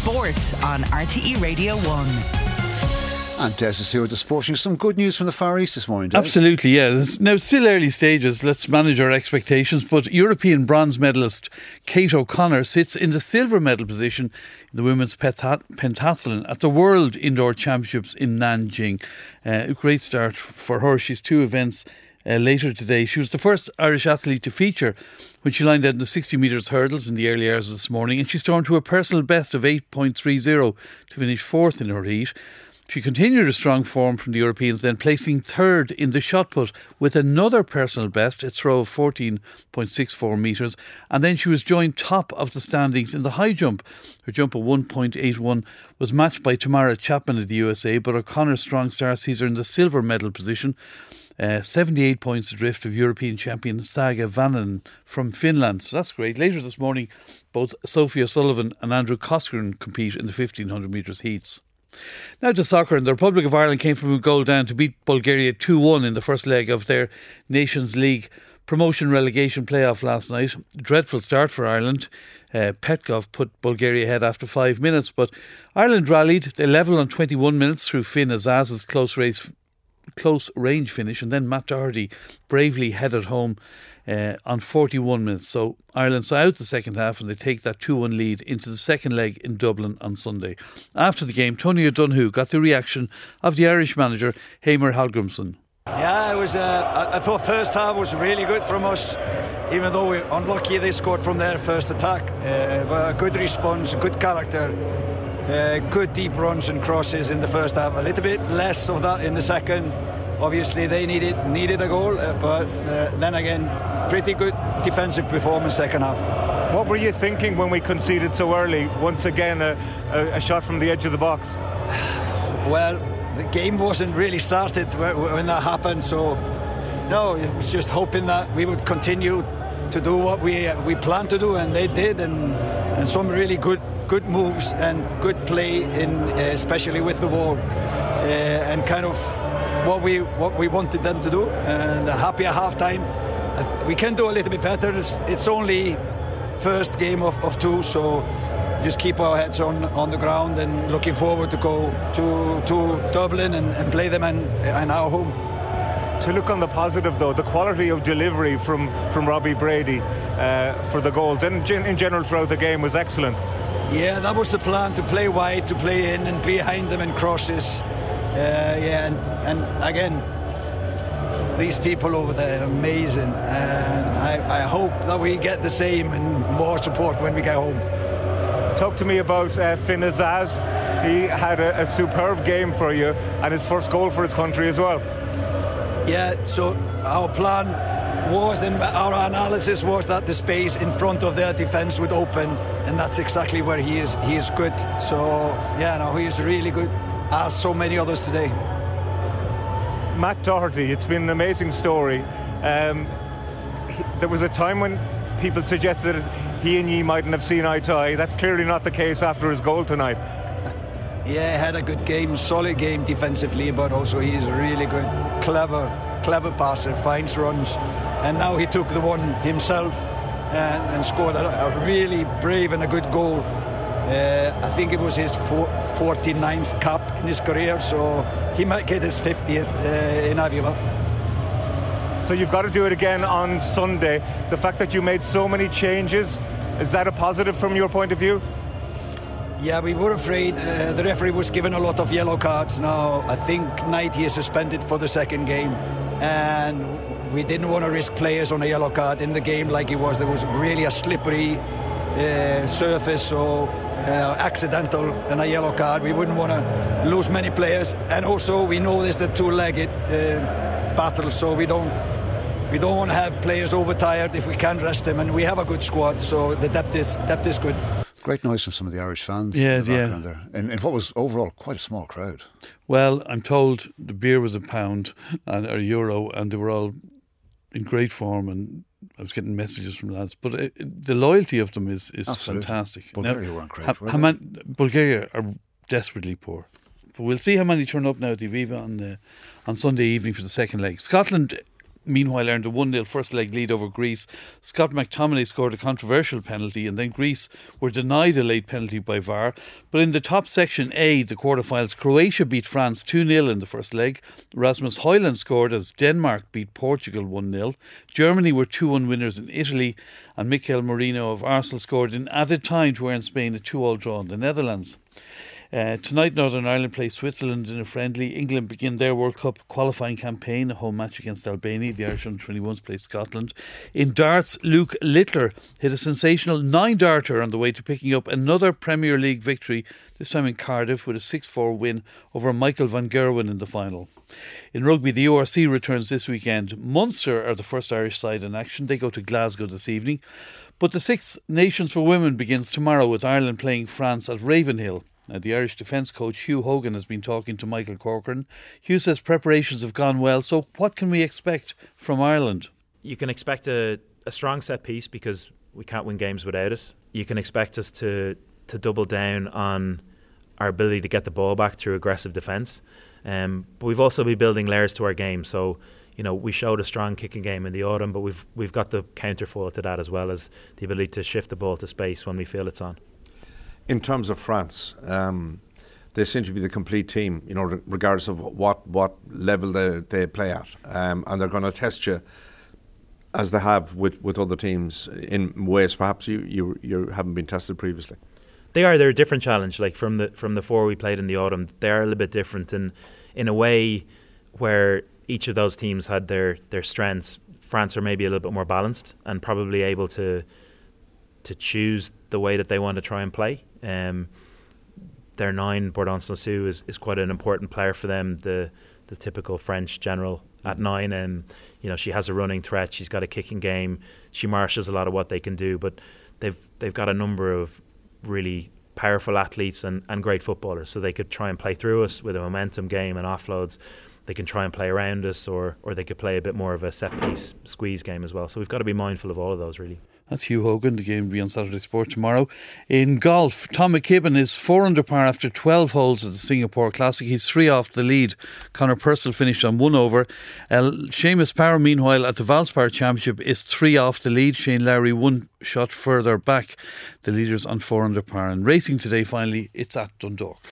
Sport on RTE Radio 1. And Des is here with the sports news. Some good news from the Far East this morning, Des. Absolutely, yeah. It's now still early stages. Let's manage our expectations. But European bronze medalist Kate O'Connor sits in the silver medal position in the women's pentathlon at the World Indoor Championships in Nanjing. A great start for her. She's two events later today. She was the first Irish athlete to feature when she lined out in the 60 metres hurdles in the early hours this morning, and she stormed to a personal best of 8.30 to finish fourth in her heat. She continued a strong form from the Europeans, then placing third in the shot put with another personal best, a throw of 14.64 metres. And then she was joined top of the standings in the high jump. Her jump of 1.81 was matched by Tamara Chapman of the USA, but O'Connor's strong start sees her in the silver medal position. 78 points adrift of European champion Saga Vannanen from Finland. So that's great. Later this morning, both Sophie O'Sullivan and Andrew Coscoran compete in the 1500 metres heats. Now to soccer, and the Republic of Ireland came from a goal down to beat Bulgaria 2-1 in the first leg of their Nations League promotion relegation playoff last night. Dreadful start for Ireland. Petkov put Bulgaria ahead after 5 minutes, but Ireland rallied. They levelled on 21 minutes through Finn Azaz's close range finish, and then Matt Doherty bravely headed home on 41 minutes. So Ireland saw out the second half and they take that 2-1 lead into the second leg in Dublin on Sunday. After the game, Tony O'Donoghue got the reaction of the Irish manager Heimir Hallgrímsson. Yeah, it was. I thought first half was really good from us, even though we were unlucky they scored from their first attack. But a good response, good character, good deep runs and crosses in the first half. A little bit less of that in the second. Obviously they needed a goal, but then again, pretty good defensive performance second half. What were you thinking when we conceded so early? Once again, a shot from the edge of the box. Well, the game wasn't really started when that happened, so no, it was just hoping that we would continue to do what we planned to do, and they did, and some really good moves and good play in, especially with the ball, and kind of what we wanted them to do. And happy at half time. We can do a little bit better. It's only first game of two, so just keep our heads on the ground and looking forward to go to Dublin and play them in our home. To look on the positive though, the quality of delivery from Robbie Brady for the goals and in general throughout the game was excellent. Yeah, that was the plan, to play wide, to play in and behind them in crosses. And again, these people over there are amazing, and I hope that we get the same and more support when we get home. Talk to me about Finn Azaz. He had a superb game for you and his first goal for his country as well. Yeah, so our plan was, and our analysis was, that the space in front of their defence would open, and that's exactly where he is. He is good. So yeah, no, he is really good, as so many others today. Matt Doherty, it's been an amazing story. There was a time when people suggested he and ye mightn't have seen eye to eye. That's clearly not the case after his goal tonight. Yeah, he had a good game, solid game defensively, but also he is really good, clever passer, finds runs, and now he took the one himself and scored a really brave and a good goal. I think it was his 49th cap in his career, so he might get his 50th in Aviva. So you've got to do it again on Sunday. The fact that you made so many changes, is that a positive from your point of view? Yeah, we were afraid. The referee was given a lot of yellow cards now. I think Knighty is suspended for the second game, and we didn't want to risk players on a yellow card in the game like it was. There was really a slippery surface, so accidental and a yellow card. We wouldn't want to lose many players, and also we know there's the two-legged battle, so we don't want to have players overtired if we can rest them, and we have a good squad, so the depth is good. Great noise from some of the Irish fans. Yeah. There. And what was overall quite a small crowd. Well, I'm told the beer was £1 or €1, and they were all in great form, and I was getting messages from lads. But the loyalty of them is fantastic. Bulgaria weren't great. Bulgaria are desperately poor. But we'll see how many turn up now at the Aviva on Sunday evening for the second leg. Scotland meanwhile earned a 1-0 first leg lead over Greece. Scott McTominay scored a controversial penalty, and then Greece were denied a late penalty by VAR. But in the top section A, the quarterfinals, Croatia beat France 2-0 in the first leg. Rasmus Højlund scored as Denmark beat Portugal 1-0. Germany were 2-1 winners in Italy, and Mikel Merino of Arsenal scored in added time to earn Spain a 2-2 draw in the Netherlands. Tonight, Northern Ireland play Switzerland in a friendly. England begin their World Cup qualifying campaign, a home match against Albania. The Irish under-21s play Scotland. In darts, Luke Littler hit a sensational 9-darter on the way to picking up another Premier League victory, this time in Cardiff, with a 6-4 win over Michael van Gerwen in the final. In rugby, the URC returns this weekend. Munster are the first Irish side in action. They go to Glasgow this evening. But the Six Nations for Women begins tomorrow, with Ireland playing France at Ravenhill. Now, the Irish defence coach Hugh Hogan has been talking to Michael Corcoran. Hugh says preparations have gone well, so what can we expect from Ireland? You can expect a strong set piece, because we can't win games without it. You can expect us to double down on our ability to get the ball back through aggressive defence. But we've also been building layers to our game. So, you know, we showed a strong kicking game in the autumn, but we've got the counterfoil to that, as well as the ability to shift the ball to space when we feel it's on. In terms of France, they seem to be the complete team, you know, regardless of what level they play at. And they're going to test you, as they have with other teams, in ways perhaps you haven't been tested previously. They're a different challenge. Like from the four we played in the autumn, they're a little bit different in a way where each of those teams had their strengths. France are maybe a little bit more balanced and probably able to choose the way that they want to try and play. Their 9, Bourdon Sansu, is quite an important player for them. The typical French general at 9, and you know, she has a running threat. She's got a kicking game. She marshals a lot of what they can do. But they've got a number of really powerful athletes and great footballers, so they could try and play through us with a momentum game and offloads. They can try and play around us, or they could play a bit more of a set piece squeeze game as well. So we've got to be mindful of all of those, really. That's Hugh Hogan. The game will be on Saturday Sport tomorrow. In golf, Tom McKibben is 4 under par after 12 holes at the Singapore Classic. He's 3 off the lead. Conor Purcell finished on 1 over. Seamus Power, meanwhile, at the Valspar Championship is 3 off the lead. Shane Lowry 1 shot further back. The leaders on 4 under par. And racing today, finally, it's at Dundalk.